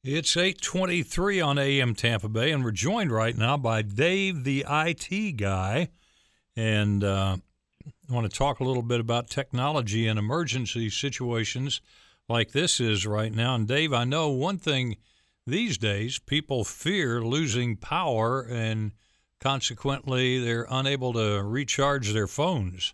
It's 8:23 on AM Tampa Bay, and we're joined right now by Dave, the IT guy. And I want to talk a little bit about technology in emergency situations like this is right now. And Dave, I know one thing these days, people fear losing power, and consequently they're unable to recharge their phones.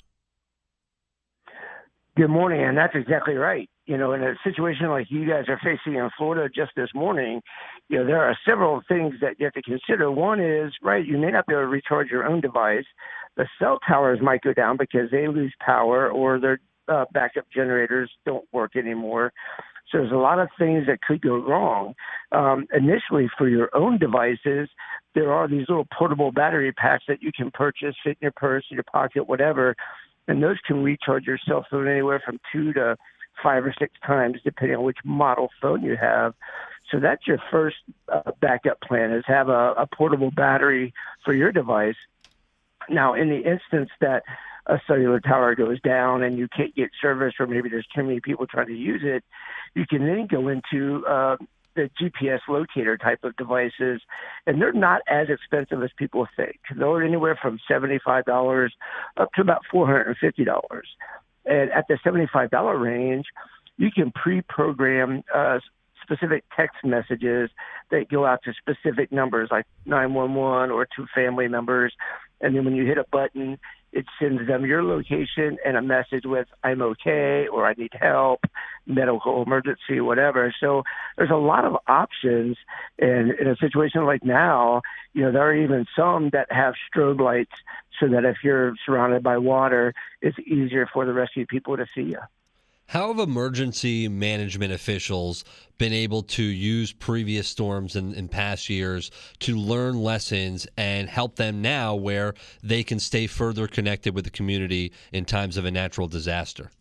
Good morning, and that's exactly right. In a situation like you guys are facing in Florida just this morning, there are several things that you have to consider. One is, right, you may not be able to recharge your own device. The cell towers might go down because they lose power or their backup generators don't work anymore. So there's a lot of things that could go wrong. Initially, for your own devices, there are these little portable battery packs that you can purchase, fit in your purse, in your pocket, whatever, and those can recharge your cell phone anywhere from 2 to 5 or 6 times, depending on which model phone you have. So that's your first backup plan, is have a portable battery for your device. Now, in the instance that a cellular tower goes down and you can't get service, or maybe there's too many people trying to use it, you can then go into the GPS locator type of devices, and they're not as expensive as people think. They're anywhere from $75 up to about $450. And at the $75 range, you can pre-program specific text messages that go out to specific numbers like 911 or to family members. And then when you hit a button, it sends them your location and a message with "I'm okay" or "I need help," medical emergency, whatever. So there's a lot of options. And in a situation like now, there are even some that have strobe lights so that if you're surrounded by water, it's easier for the rescue people to see you. How have emergency management officials been able to use previous storms in past years to learn lessons and help them now where they can stay further connected with the community in times of a natural disaster?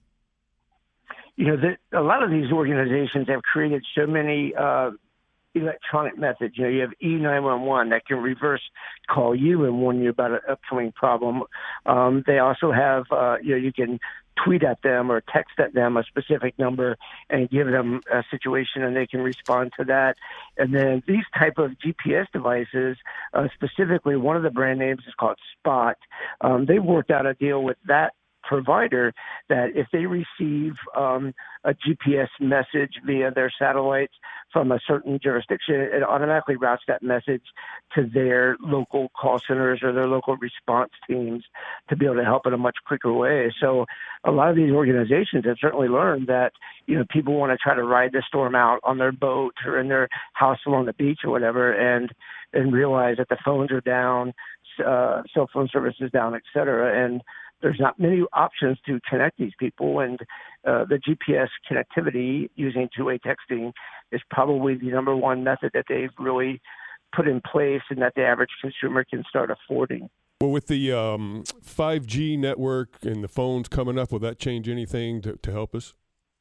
A lot of these organizations have created so many electronic methods. You have E911 that can reverse call you and warn you about an upcoming problem. They also have, you can tweet at them or text at them a specific number and give them a situation, and they can respond to that. And then these type of GPS devices, specifically one of the brand names is called Spot. They've worked out a deal with that provider that if they receive a GPS message via their satellites from a certain jurisdiction, it automatically routes that message to their local call centers or their local response teams to be able to help in a much quicker way. So a lot of these organizations have certainly learned that, people want to try to ride the storm out on their boat or in their house along the beach or whatever, and realize that the phones are down, cell phone service is down, et cetera. And there's not many options to connect these people, and the GPS connectivity using two-way texting is probably the number one method that they've really put in place and that the average consumer can start affording. Well, with the 5G network and the phones coming up, will that change anything to help us?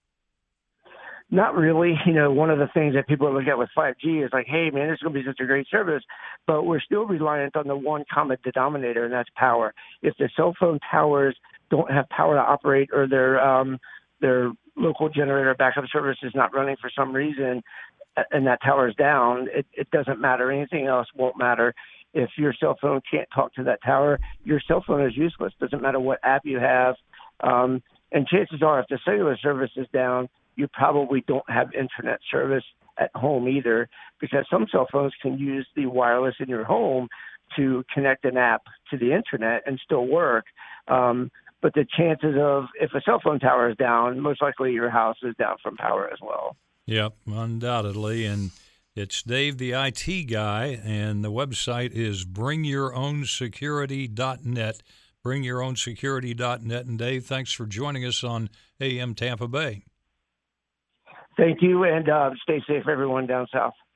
Not really. One of the things that people look at with 5G is like, hey, man, this is going to be such a great service, but we're still reliant on the one common denominator, and that's power. If the cell phone towers don't have power to operate, or their local generator backup service is not running for some reason, and that tower is down, it doesn't matter. Anything else won't matter. If your cell phone can't talk to that tower, your cell phone is useless. Doesn't matter what app you have. And chances are, if the cellular service is down, you probably don't have internet service at home either, because some cell phones can use the wireless in your home to connect an app to the internet and still work. But the chances of, if a cell phone tower is down, most likely your house is down from power as well. Yep, undoubtedly. And it's Dave, the IT guy, and the website is bringyourown.security.net. Bringyourown.security.net. And Dave, thanks for joining us on AM Tampa Bay. Thank you, and stay safe, everyone down south.